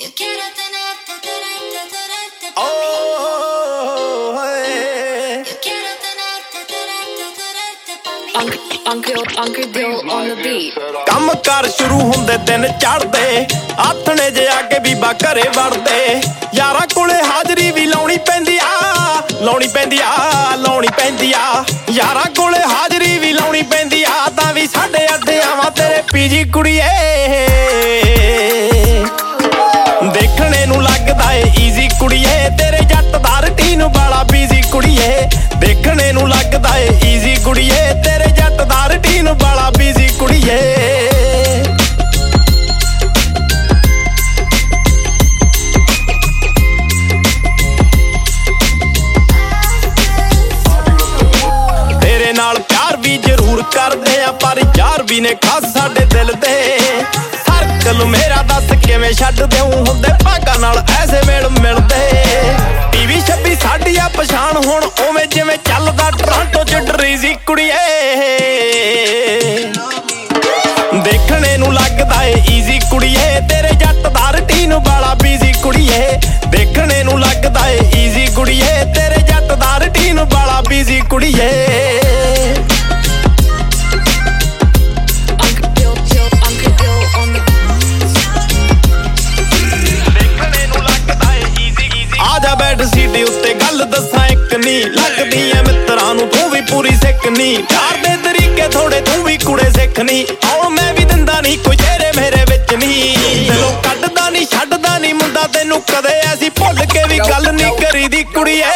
Uncle Bill on the beat. ਕੰਮ ਕਾਰ ਸ਼ੁਰੂ ਹੁੰਦੇ ਦਿਨ ਚੜ੍ਹਦੇ ਆਥਣੇ ਜੇ ਆਗੇ ਬੀਬਾ ਘਰੇ ਵੜਦੇ ਯਾਰਾਂ ਕੋਲੇ ਹਾਜ਼ਰੀ ਵੀ ਲਾਉਣੀ ਪੈਂਦੀ ਆ ਲਾਉਣੀ ਪੈਂਦੀ ਆ ਲਾਉਣੀ ਪੈਂਦੀ ਆ ਯਾਰਾਂ ਕੋਲੇ ਹਾਜ਼ਰੀ ਵੀ ਲਾਉਣੀ ਪੈਂਦੀ ਆ ਤਾਂ ਵੀ ਸਾਡੇ ਅੱਡੇ ਆਵਾਂ ਤੇਰੇ ਪੀਜੀ ਕੁੜੀਏ ਦੇਖਣੇ ਨੂੰ ਲੱਗਦਾ ਏ ਈਜ਼ੀ ਕੁੜੀਏ ਤੇਰੇ ਜੱਟ ਦਾ ਰੁਟੀਨ ਵਾਲਾ ਬੀਜ਼ੀ ਕੁੜੀਏ ਦੇਖਣੇ ਨੂੰ ਲੱਗਦਾ ਏ ਈਜ਼ੀ ਕੁੜੀਏ ਤੇਰੇ ਜੱਟ ਦਾ ਰੁਟੀਨ ਵਾਲਾ ਬੀਜ਼ੀ ਕੁੜੀਏ ਤੇਰੇ ਨਾਲ ਪਿਆਰ ਵੀ ਜ਼ਰੂਰ ਕਰਦੇ ਆ ਪਰ ਯਾਰ ਵੀ ਨੇ ਖਾਸ ਸਾਡੇ ਦਿਲ ਤੇ ਸਰਕਲ ਮੇਰਾ ਦੱਸ ਕਿਵੇਂ ਛੱਡ ਦੇਉ ਹੁੰਦੇ ਭਾਗਾਂ ਨਾਲ ਐਸੇ ਮੇਲ ਮਿਲਦੇ ਟੀਵੀ 26 ਸਾਡੀ ਆ ਪਛਾਣ ਹੁਣ ਉਵੇਂ ਜਿਵੇਂ ਚੱਲਦਾ ਟੋਰਾਂਟੋ ਚ ਡਰੀਜ਼ੀ ਕੁੜੀਏ ਦੇਖਣੇ ਨੂੰ ਲੱਗਦਾ ਏ ਈਜ਼ੀ ਕੁੜੀਏ ਤੇਰੇ ਜੱਟ ਦਾ ਰੁਟੀਨ ਵਾਲਾ ਬੀਜ਼ੀ ਕੁੜੀਏ ਦੇਖਣੇ ਨੂੰ ਲੱਗਦਾ ਏ ਈਜ਼ੀ ਕੁੜੀਏ ਤੇਰੇ ਜੱਟ ਦਾ ਰੁਟੀਨ ਵਾਲਾ ਬੀਜ਼ੀ ਕੁੜੀਏ ਆਜਾ ਬੈਠ ਸੀਟੀ ਉੱਤੇ ਗੱਲ ਦੱਸਾਂ ਇੱਕ ਨੀ ਲੱਗਦੀ ਐ ਮਿੱਤਰਾਂ ਨੂੰ ਤੂੰ ਵੀ ਪੂਰੀ ਸਿੱਖ ਨੀ ਪਿਆਰ ਦੇ ਤਰੀਕੇ ਥੋੜੇ ਤੂੰ ਵੀ ਕੁੜੇ ਸਿੱਖ ਨੀ ਆਉ ਮੈਂ ਵੀ ਦਿੰਦਾ ਨੀ ਕੋਈ ਤੇਰੇ ਮੇਰੇ ਵਿੱਚ ਨੀ ਦਿਲੋਂ ਕੱਢਦਾ ਨੀ ਛੱਡਦਾ ਨੀ ਮੁੰਡਾ ਤੈਨੂੰ ਕਦੇ ਐਸੀ ਭੁੱਲ ਕੇ ਵੀ ਗੱਲ ਨੀ ਕਰੀਦੀ ਕੁੜੀਏ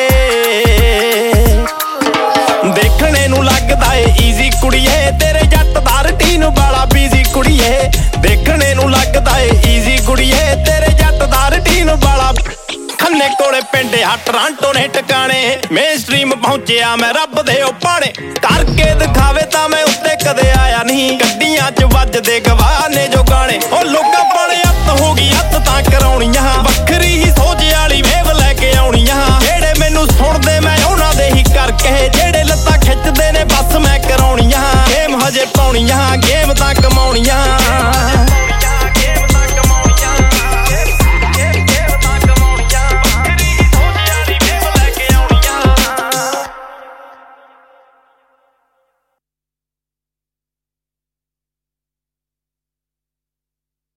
ਦੇਖਣੇ ਨੂੰ ਲੱਗਦਾ ਏ ਈਜ਼ੀ ਕੁੜੀਏ ਤੇਰੇ ਜੱਟ ਦਾ ਰੁਟੀਨ ਵਾਲਾ ਬੀਜ਼ੀ ਕੁੜੀਏ ਦੇਖਣੇ ਨੂੰ ਲੱਗਦਾ ਏ ਈਜ਼ੀ ਕੁੜੀਏ ਤੇਰੇ ਜੱਟ ਦਾ ਰੁਟੀਨ ਵਾਲਾ ਖੰਨੇ ਕੋਲੇ ਪਿੰਡ ਆ ਟੋਰਾਂਟੋ ਨੇ ਟਿਕਾਣੇ ਮੇਨ ਸਟ੍ਰੀਮ ਪਹੁੰਚਿਆ ਮੈਂ ਰੱਬ ਦੇ ਉਹ ਪਾਣੇ ਕਰਕੇ ਦਿਖਾਵੇ ਤਾਂ ਮੈਂ ਉੱਤੇ ਕਦੇ ਆਇਆ ਨਹੀਂ ਗੱਡੀਆਂ 'ਚ ਵੱਜਦੇ ਗਵਾਹ ਨੇ ਜੋ ਗਾਣੇ ਉਹ ਲੋਕਾਂ ਪਾਣੇ ਹੱਥ ਹੋ ਗਈ ਹੱਥ ਤਾਂ ਕਰਾਉਣੀਆਂ ਵੱਖਰੀ ਹੀ ਸੋਚ ਵਾਲੀ ਵੇਵ ਲੈ ਕੇ ਆਉਣੀਆਂ ਜਿਹੜੇ ਮੈਨੂੰ ਸੁਣਦੇ ਮੈਂ ਉਹਨਾਂ ਦੇ ਹੀ ਕਰਕੇ ਜਿਹੜੇ ਲੱਤਾਂ ਖਿੱਚਦੇ ਨੇ ਬਸ ਮੈਂ ਕਰਾਉਣੀਆਂ ਗੇਮ ਹਜੇ ਪਾਉਣੀਆਂ ਗੇਮ ਤਾਂ ਕਮਾਉਣੀਆਂ